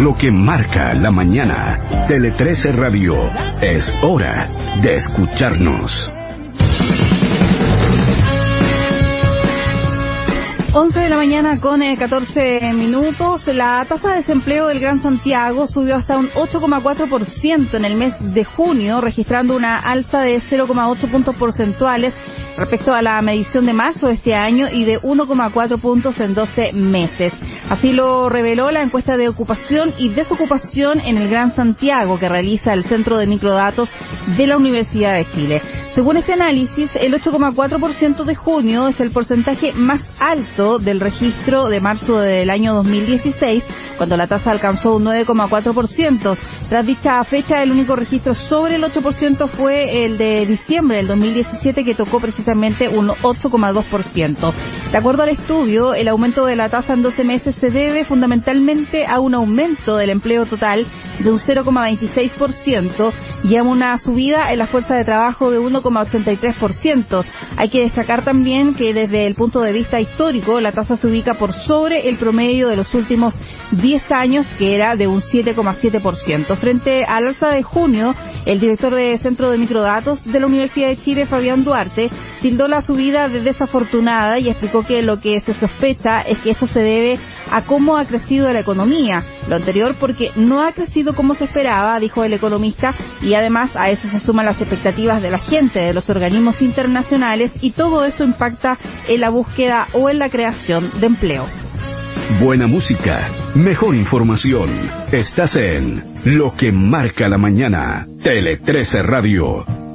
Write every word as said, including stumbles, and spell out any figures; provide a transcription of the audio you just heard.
lo que marca la mañana. Tele trece Radio. Es hora de escucharnos. once de la mañana con eh, catorce minutos. La tasa de desempleo del Gran Santiago subió hasta un ocho coma cuatro por ciento en el mes de junio, registrando una alza de cero coma ocho puntos porcentuales respecto a la medición de marzo de este año y de uno coma cuatro puntos en doce meses. Así lo reveló la encuesta de ocupación y desocupación en el Gran Santiago que realiza el Centro de Microdatos de la Universidad de Chile. Según este análisis, el ocho coma cuatro por ciento de junio es el porcentaje más alto del registro de marzo del año dos mil dieciséis, cuando la tasa alcanzó un nueve coma cuatro por ciento. Tras dicha fecha, el único registro sobre el ocho por ciento fue el de diciembre del dos mil diecisiete, que tocó precisamente un ocho coma dos por ciento. De acuerdo al estudio, el aumento de la tasa en doce meses se debe fundamentalmente a un aumento del empleo total de un cero coma veintiséis por ciento y a una subida en la fuerza de trabajo de uno coma ochenta y tres por ciento. Hay que destacar también que desde el punto de vista histórico, la tasa se ubica por sobre el promedio de los últimos diez años, que era de un siete coma siete por ciento. Frente al alza de junio, el director del Centro de Microdatos de la Universidad de Chile, Fabián Duarte, tildó la subida de desafortunada y explicó que lo que se sospecha es que esto se debe a cómo ha crecido la economía. Lo anterior porque no ha crecido como se esperaba, dijo el economista, y además a eso se suman las expectativas de la gente, de los organismos internacionales, y todo eso impacta en la búsqueda o en la creación de empleo. Buena música, mejor información. Estás en Lo que marca la mañana. Tele trece Radio.